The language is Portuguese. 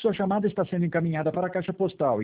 Sua chamada está sendo encaminhada para a caixa postal